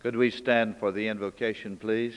Could we stand for the invocation, please?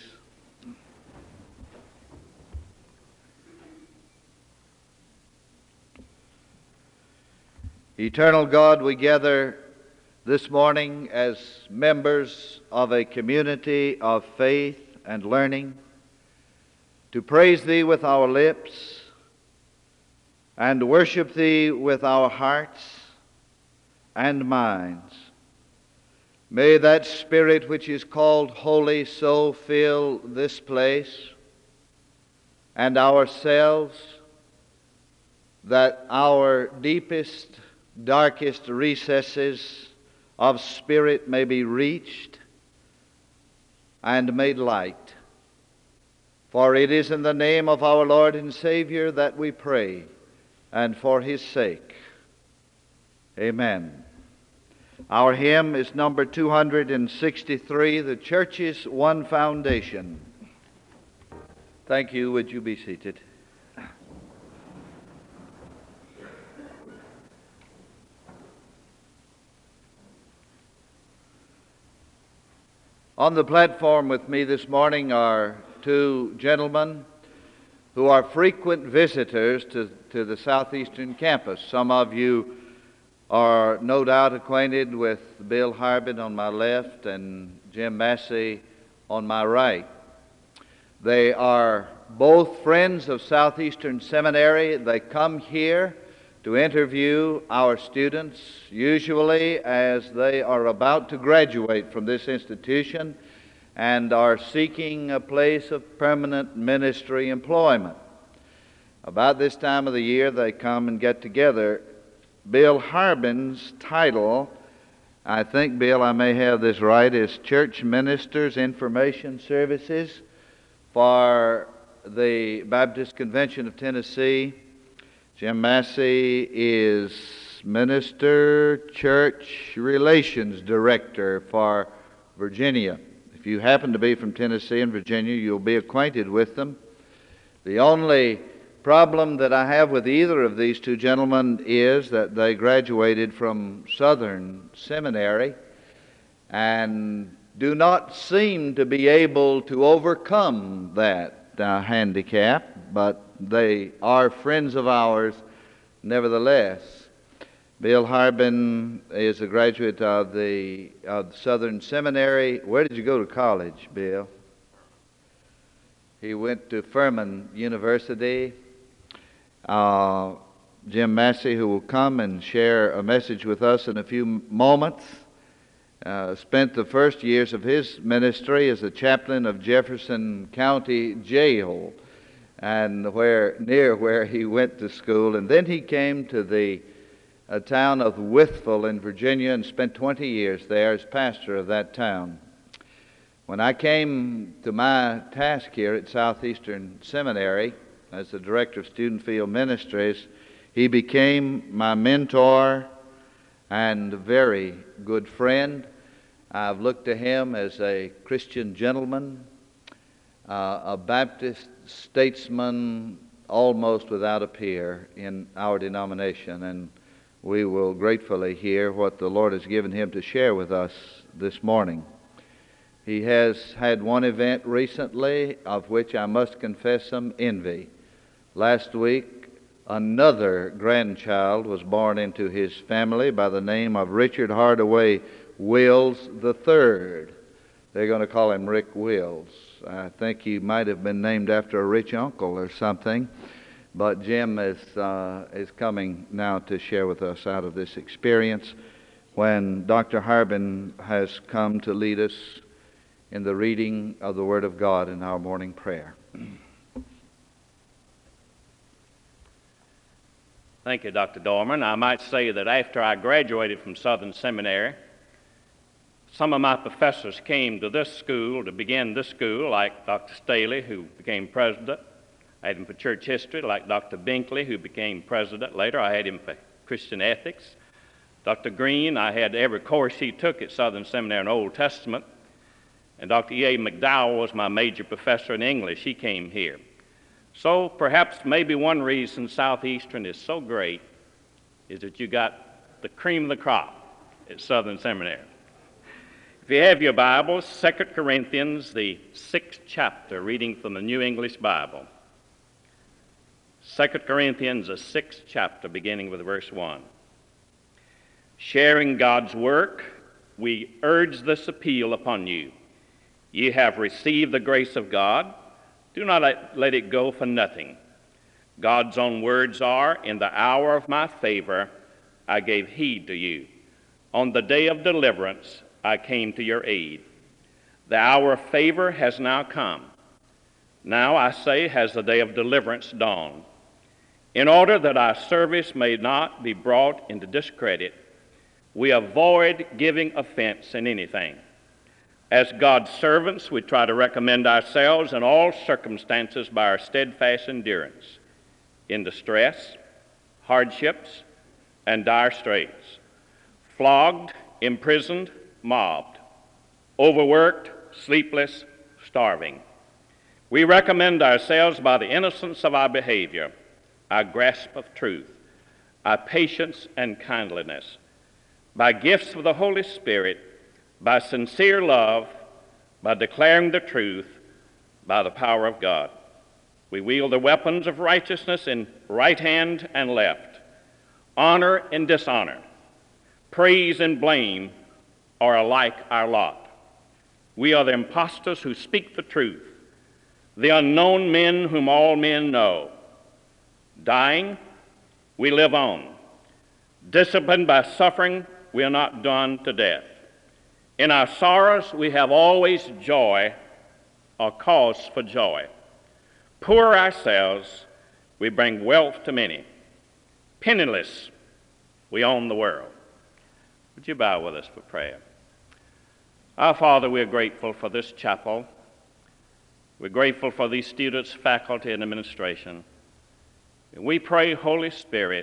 Eternal God, we gather this morning as members of a community of faith and learning to praise Thee with our lips and worship Thee with our hearts and minds. May that Spirit which is called Holy so fill this place and ourselves that our deepest, darkest recesses of spirit may be reached and made light. For it is in the name of our Lord and Savior that we pray, and for His sake. Amen. Our hymn is number 263, The Church's One Foundation. Thank you. Would you be seated? On the platform with me this morning are two gentlemen who are frequent visitors to the Southeastern campus. Some of you are no doubt acquainted with Bill Harbin on my left and Jim Massey on my right. They are both friends of Southeastern Seminary. They come here to interview our students, usually as they are about to graduate from this institution and are seeking a place of permanent ministry employment. About this time of the year, they come and get together. Bill Harbin's title, I think, Bill, I may have this right, is Church Ministers Information Services for the Baptist Convention of Tennessee. Jim Massey is Minister Church Relations Director for Virginia. If you happen to be from Tennessee and Virginia, you'll be acquainted with them. The only problem that I have with either of these two gentlemen is that they graduated from Southern Seminary and do not seem to be able to overcome that handicap, but they are friends of ours nevertheless. Bill Harbin is a graduate of the Southern Seminary. Where did you go to college, Bill? He went to Furman University. Jim Massey, who will come and share a message with us in a few moments, spent the first years of his ministry as a chaplain of Jefferson County Jail, and near where he went to school. And then he came to the town of Wytheville in Virginia and spent 20 years there as pastor of that town. When I came to my task here at Southeastern Seminary as the director of Student Field Ministries, he became my mentor and a very good friend. I've looked to him as a Christian gentleman, a Baptist statesman almost without a peer in our denomination, and we will gratefully hear what the Lord has given him to share with us this morning. He has had one event recently of which I must confess some envy. Last week, another grandchild was born into his family by the name of Richard Hardaway Wills III. They're going to call him Rick Wills. I think he might have been named after a rich uncle or something. But Jim is coming now to share with us out of this experience when Dr. Harbin has come to lead us in the reading of the Word of God in our morning prayer. Thank you, Dr. Dorman. I might say that after I graduated from Southern Seminary, some of my professors came to this school to begin this school, like Dr. Staley, who became president. I had him for church history, like Dr. Binkley, who became president. Later, I had him for Christian ethics. Dr. Green, I had every course he took at Southern Seminary in Old Testament. And Dr. E.A. McDowell was my major professor in English. He came here. So perhaps maybe one reason Southeastern is so great is that you got the cream of the crop at Southern Seminary. If you have your Bibles, 2 Corinthians, the 6th chapter, reading from the New English Bible. 2 Corinthians, the 6th chapter, beginning with verse 1. Sharing God's work, we urge this appeal upon you. Ye have received the grace of God. Do not let it go for nothing. God's own words are, in the hour of my favor, I gave heed to you. On the day of deliverance, I came to your aid. The hour of favor has now come. Now, I say, has the day of deliverance dawned. In order that our service may not be brought into discredit, we avoid giving offense in anything. As God's servants, we try to recommend ourselves in all circumstances by our steadfast endurance in distress, hardships, and dire straits, flogged, imprisoned, mobbed, overworked, sleepless, starving. We recommend ourselves by the innocence of our behavior, our grasp of truth, our patience and kindliness, by gifts of the Holy Spirit, by sincere love, by declaring the truth, by the power of God. We wield the weapons of righteousness in right hand and left, honor and dishonor, praise and blame are alike our lot. We are the impostors who speak the truth, the unknown men whom all men know. Dying, we live on. Disciplined by suffering, we are not done to death. In our sorrows, we have always joy or cause for joy. Poor ourselves, we bring wealth to many. Penniless, we own the world. Would you bow with us for prayer? Our Father, we are grateful for this chapel. We're grateful for these students, faculty, and administration. And we pray, Holy Spirit,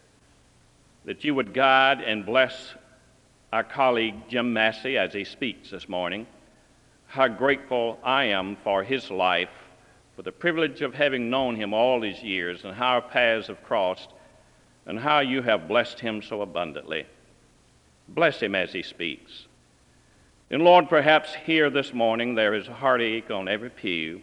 that you would guide and bless our colleague Jim Massey as he speaks this morning. How grateful I am for his life, for the privilege of having known him all these years, and how our paths have crossed, and how you have blessed him so abundantly. Bless him as he speaks. And Lord, perhaps here this morning there is a heartache on every pew,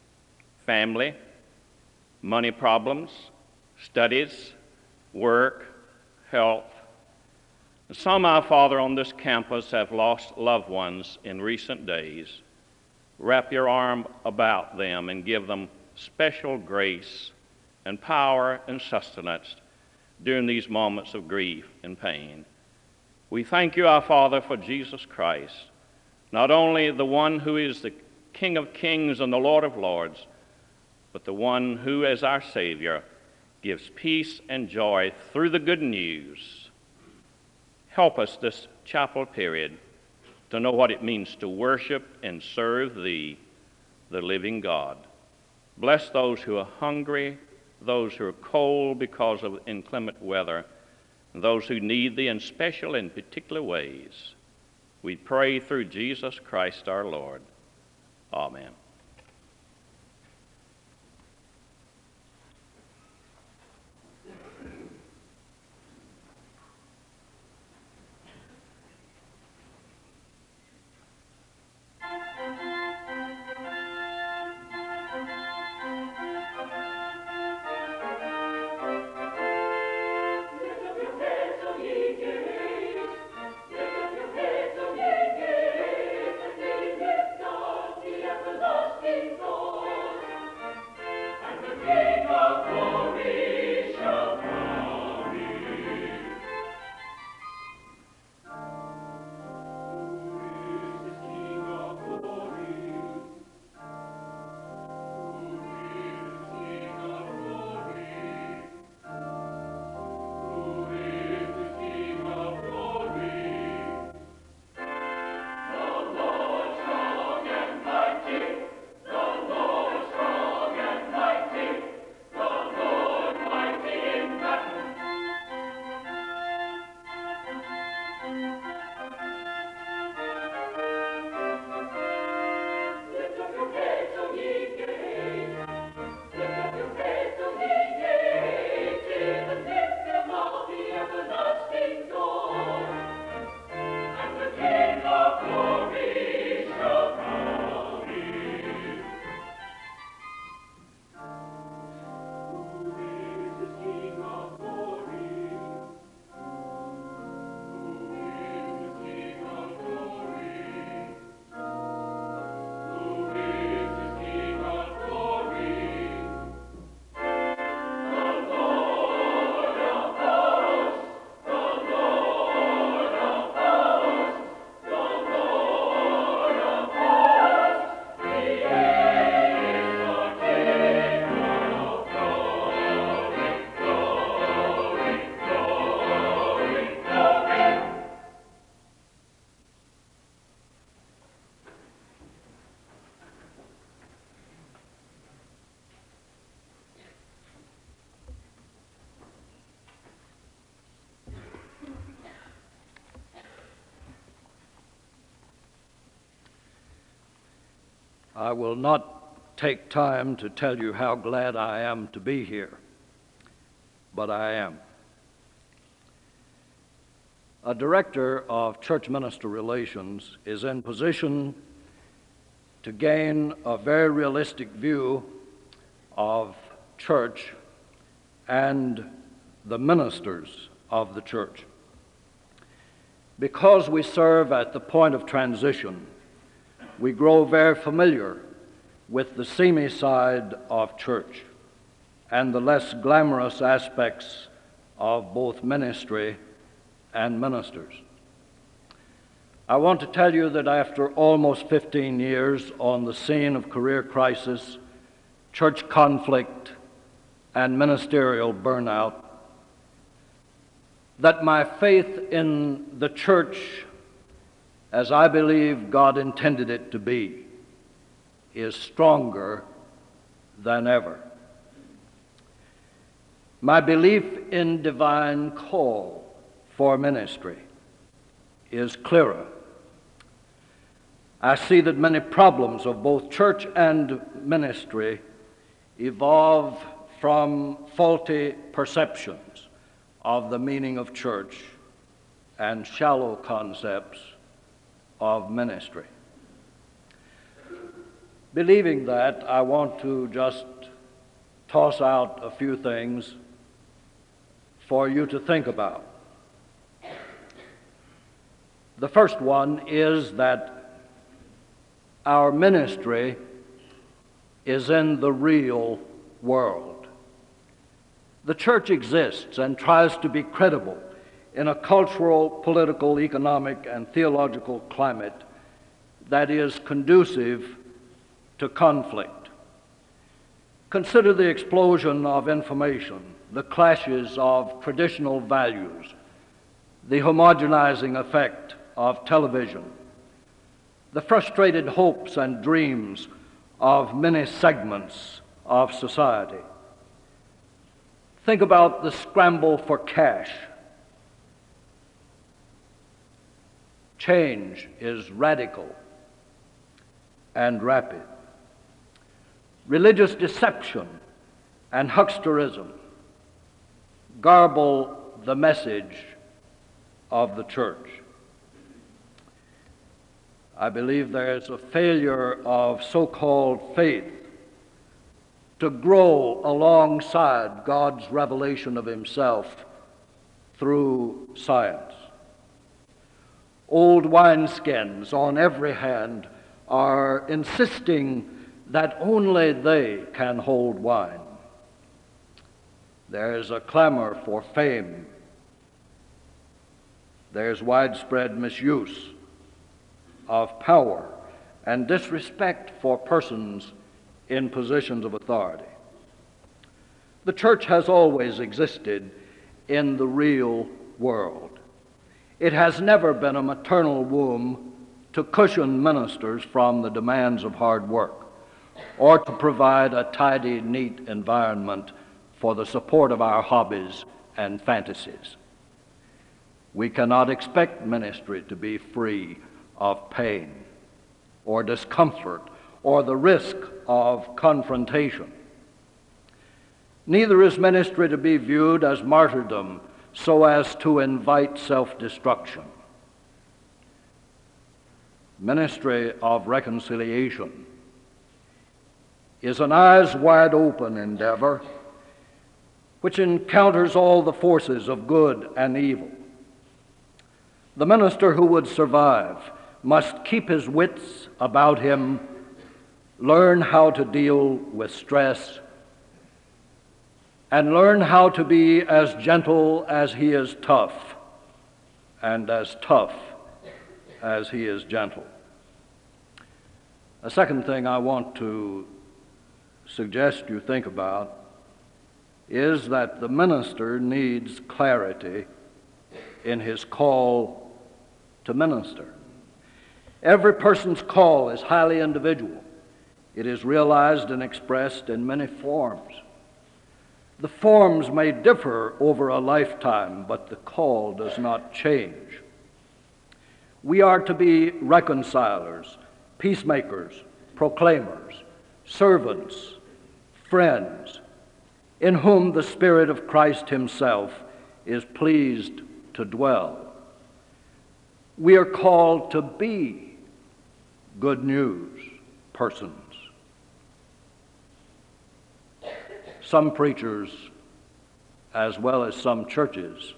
family, money problems, studies, work, health. Some, our Father, on this campus have lost loved ones in recent days. Wrap your arm about them and give them special grace and power and sustenance during these moments of grief and pain. We thank you, our Father, for Jesus Christ, not only the one who is the King of kings and the Lord of lords, but the one who, as our Savior, gives peace and joy through the good news. Help us this chapel period to know what it means to worship and serve Thee, the living God. Bless those who are hungry, those who are cold because of inclement weather, and those who need Thee in special and particular ways. We pray through Jesus Christ our Lord. Amen. Lord. I will not take time to tell you how glad I am to be here, but I am. A director of church minister relations is in position to gain a very realistic view of church and the ministers of the church. Because we serve at the point of transition, we grow very familiar with the seamy side of church and the less glamorous aspects of both ministry and ministers. I want to tell you that after almost 15 years on the scene of career crisis, church conflict, and ministerial burnout, that my faith in the church, as I believe God intended it to be, is stronger than ever. My belief in divine call for ministry is clearer. I see that many problems of both church and ministry evolve from faulty perceptions of the meaning of church and shallow concepts of ministry. Believing that, I want to just toss out a few things for you to think about. The first one is that our ministry is in the real world. The church exists and tries to be credible in a cultural, political, economic, and theological climate that is conducive to conflict. Consider the explosion of information, the clashes of traditional values, the homogenizing effect of television, the frustrated hopes and dreams of many segments of society. Think about the scramble for cash. Change is radical and rapid. Religious deception and hucksterism garble the message of the church. I believe there is a failure of so-called faith to grow alongside God's revelation of himself through science. Old wineskins on every hand are insisting that only they can hold wine. There's a clamor for fame. There's widespread misuse of power and disrespect for persons in positions of authority. The church has always existed in the real world. It has never been a maternal womb to cushion ministers from the demands of hard work or to provide a tidy, neat environment for the support of our hobbies and fantasies. We cannot expect ministry to be free of pain or discomfort or the risk of confrontation. Neither is ministry to be viewed as martyrdom so as to invite self-destruction. Ministry of reconciliation is an eyes wide open endeavor which encounters all the forces of good and evil. The minister who would survive must keep his wits about him, learn how to deal with stress, and learn how to be as gentle as he is tough and as tough as he is gentle. A second thing I want to suggest you think about is that the minister needs clarity in his call to minister. Every person's call is highly individual. It is realized and expressed in many forms. The forms may differ over a lifetime, but the call does not change. We are to be reconcilers, peacemakers, proclaimers, servants, friends, in whom the Spirit of Christ himself is pleased to dwell. We are called to be good news persons. Some preachers, as well as some churches,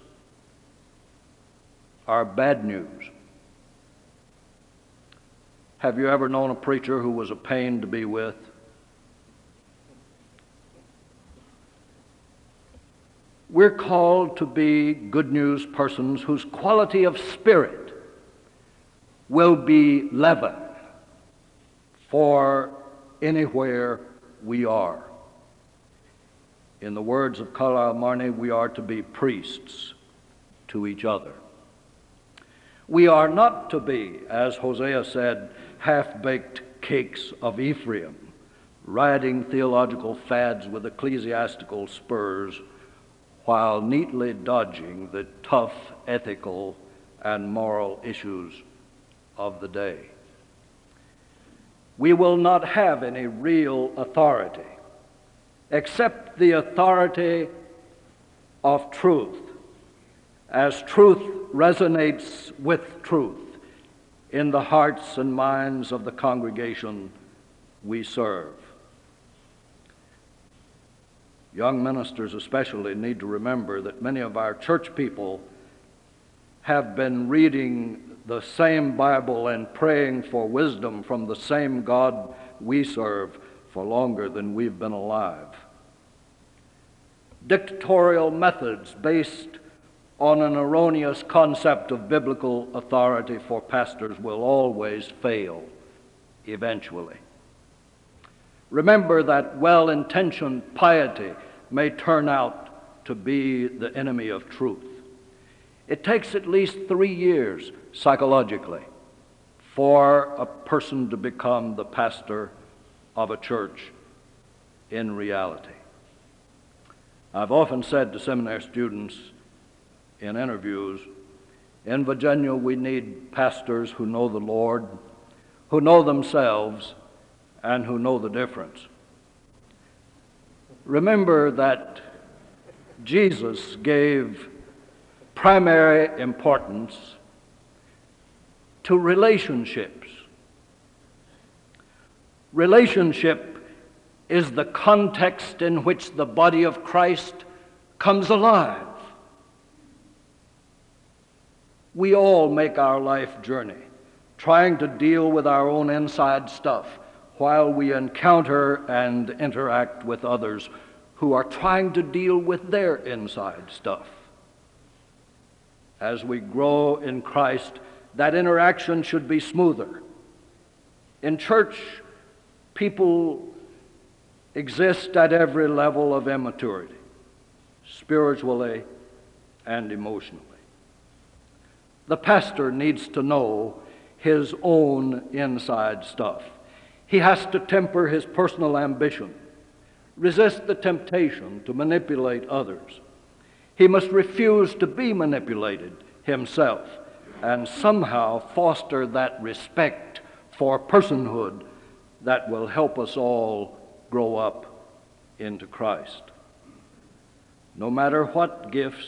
are bad news. Have you ever known a preacher who was a pain to be with? We're called to be good news persons whose quality of spirit will be leaven for anywhere we are. In the words of Carlyle Marney, we are to be priests to each other. We are not to be, as Hosea said, half-baked cakes of Ephraim, riding theological fads with ecclesiastical spurs while neatly dodging the tough ethical and moral issues of the day. We will not have any real authority except the authority of truth, as truth resonates with truth in the hearts and minds of the congregation we serve. Young ministers especially need to remember that many of our church people have been reading the same Bible and praying for wisdom from the same God we serve for longer than we've been alive. Dictatorial methods based on an erroneous concept of biblical authority for pastors will always fail eventually. Remember that well-intentioned piety may turn out to be the enemy of truth. It takes at least 3 years psychologically for a person to become the pastor of a church in reality. I've often said to seminary students in interviews, in Virginia we need pastors who know the Lord, who know themselves, and who know the difference. Remember that Jesus gave primary importance to relationships. Relationship is the context in which the body of Christ comes alive. We all make our life journey trying to deal with our own inside stuff while we encounter and interact with others who are trying to deal with their inside stuff. As we grow in Christ, that interaction should be smoother. In church, people exist at every level of immaturity, spiritually and emotionally. The pastor needs to know his own inside stuff. He has to temper his personal ambition, resist the temptation to manipulate others. He must refuse to be manipulated himself and somehow foster that respect for personhood that will help us all grow up into Christ. No matter what gifts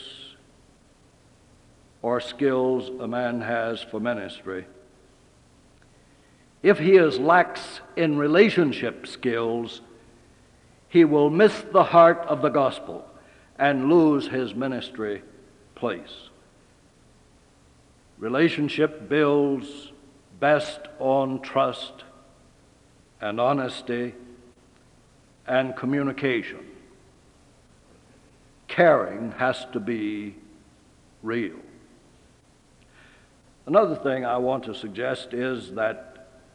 or skills a man has for ministry, if he is lax in relationship skills, he will miss the heart of the gospel and lose his ministry place. Relationship builds best on trust and honesty and communication. Caring has to be real. Another thing I want to suggest is that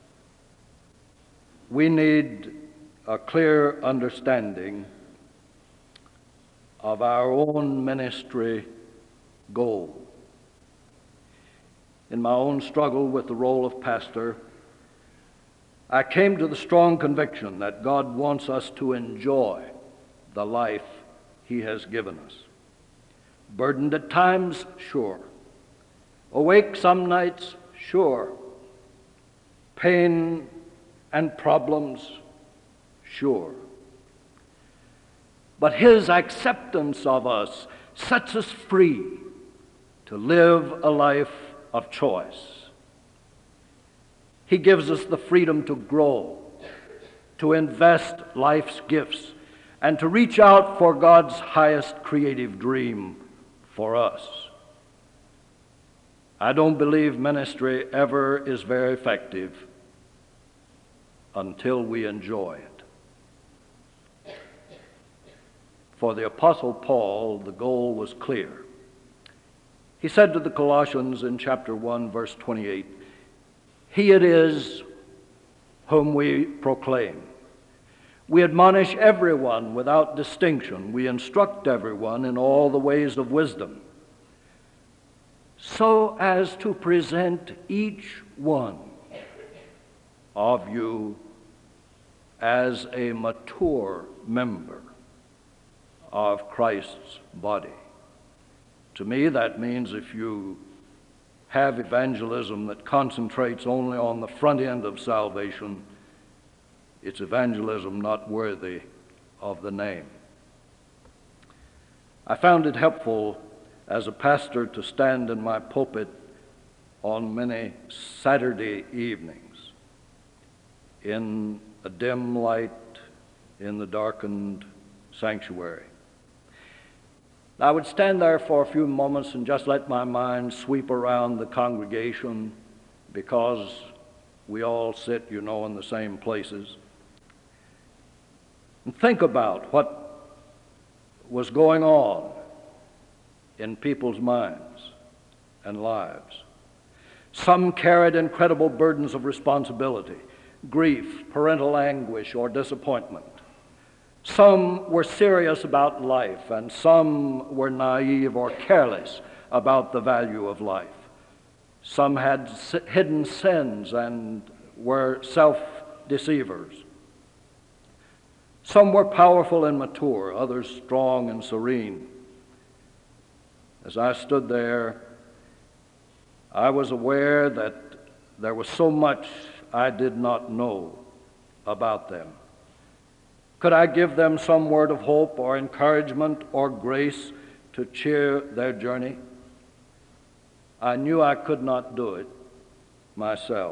we need a clear understanding of our own ministry goal. In my own struggle with the role of pastor, I came to the strong conviction that God wants us to enjoy the life He has given us. Burdened at times, sure. Awake some nights, sure. Pain and problems, sure. But His acceptance of us sets us free to live a life of choice. He gives us the freedom to grow, to invest life's gifts, and to reach out for God's highest creative dream for us. I don't believe ministry ever is very effective until we enjoy it. For the Apostle Paul, the goal was clear. He said to the Colossians in chapter 1, verse 28, "He it is whom we proclaim. We admonish everyone without distinction. We instruct everyone in all the ways of wisdom, so as to present each one of you as a mature member of Christ's body." To me, that means if you have evangelism that concentrates only on the front end of salvation, it's evangelism not worthy of the name. I found it helpful as a pastor to stand in my pulpit on many Saturday evenings in a dim light in the darkened sanctuary. I would stand there for a few moments and just let my mind sweep around the congregation, because we all sit, in the same places, and think about what was going on in people's minds and lives. Some carried incredible burdens of responsibility, grief, parental anguish, or disappointment. Some were serious about life, and some were naive or careless about the value of life. Some had hidden sins and were self-deceivers. Some were powerful and mature, others strong and serene. As I stood there, I was aware that there was so much I did not know about them. Could I give them some word of hope or encouragement or grace to cheer their journey? I knew I could not do it myself.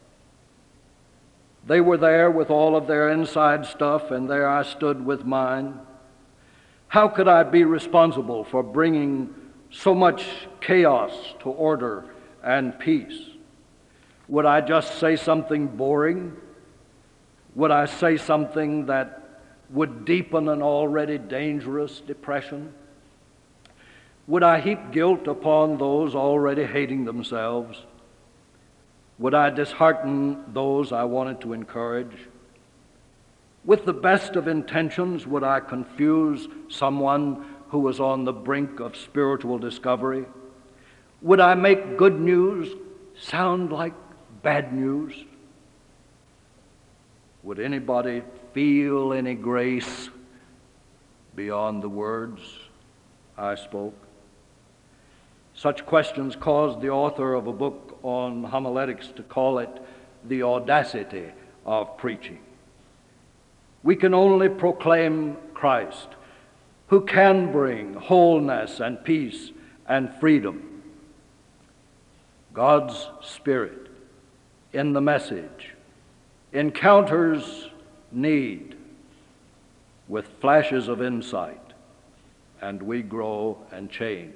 They were there with all of their inside stuff, and there I stood with mine. How could I be responsible for bringing so much chaos to order and peace? Would I just say something boring? Would I say something that would deepen an already dangerous depression? Would I heap guilt upon those already hating themselves? Would I dishearten those I wanted to encourage? With the best of intentions, would I confuse someone who was on the brink of spiritual discovery? Would I make good news sound like bad news? Would anybody feel any grace beyond the words I spoke? Such questions caused the author of a book on homiletics to call it the audacity of preaching. We can only proclaim Christ, who can bring wholeness and peace and freedom. God's Spirit in the message encounters need with flashes of insight, and we grow and change.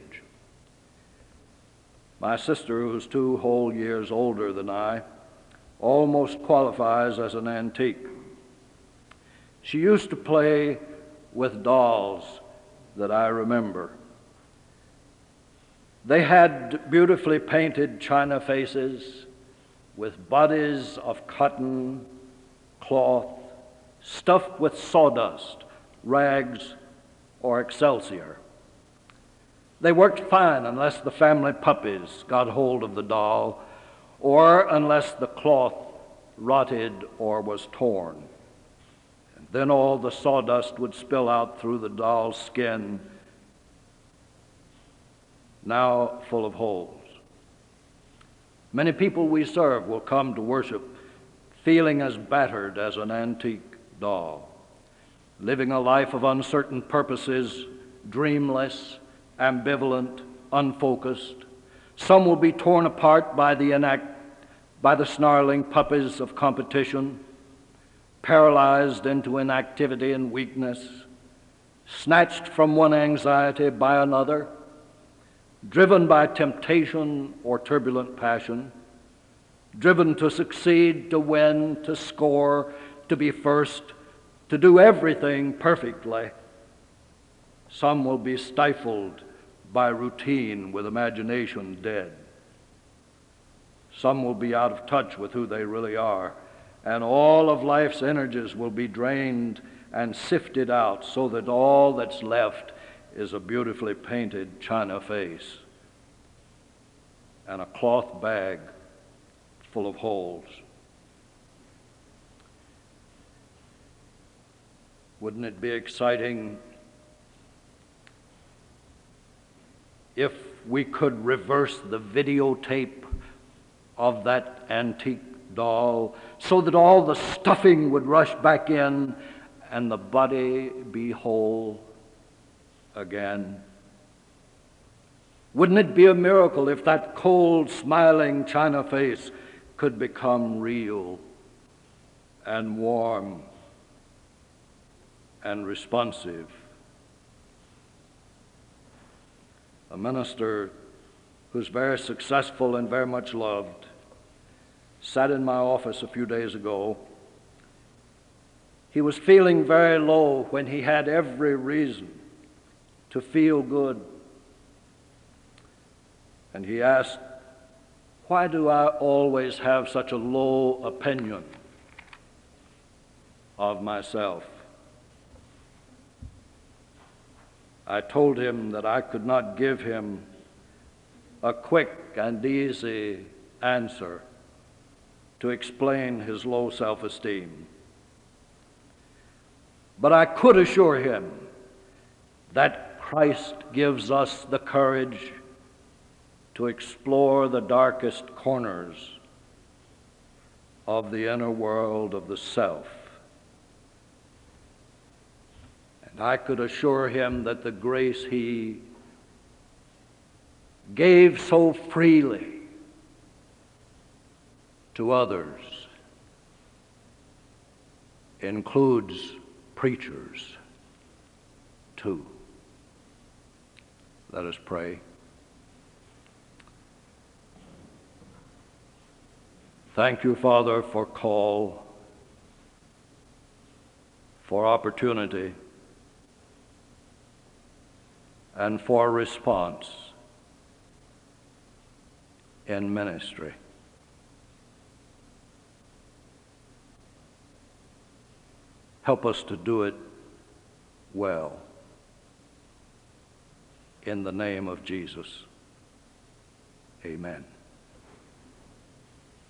My sister, who's 2 whole years older than I, almost qualifies as an antique. She used to play with dolls that I remember. They had beautifully painted china faces with bodies of cotton, cloth, stuffed with sawdust, rags, or excelsior. They worked fine unless the family puppies got hold of the doll, or unless the cloth rotted or was torn. And then all the sawdust would spill out through the doll's skin, now full of holes. Many people we serve will come to worship feeling as battered as an antique doll, living a life of uncertain purposes, dreamless, ambivalent, unfocused. Some will be torn apart by the snarling puppies of competition, paralyzed into inactivity and weakness, snatched from one anxiety by another, driven by temptation or turbulent passion, driven to succeed, to win, to score, to be first, to do everything perfectly. Some will be stifled by routine with imagination dead. Some will be out of touch with who they really are, and all of life's energies will be drained and sifted out so that all that's left is a beautifully painted china face and a cloth bag full of holes. Wouldn't it be exciting if we could reverse the videotape of that antique doll so that all the stuffing would rush back in and the body be whole again? Wouldn't it be a miracle if that cold, smiling china face could become real and warm and responsive? A minister who's very successful and very much loved sat in my office a few days ago. He was feeling very low when he had every reason to feel good. And he asked, "Why do I always have such a low opinion of myself?" I told him that I could not give him a quick and easy answer to explain his low self-esteem. But I could assure him that Christ gives us the courage to explore the darkest corners of the inner world of the self. And I could assure him that the grace he gave so freely to others includes preachers too. Let us pray. Thank you, Father, for call, for opportunity, and for response in ministry. Help us to do it well. In the name of Jesus, amen.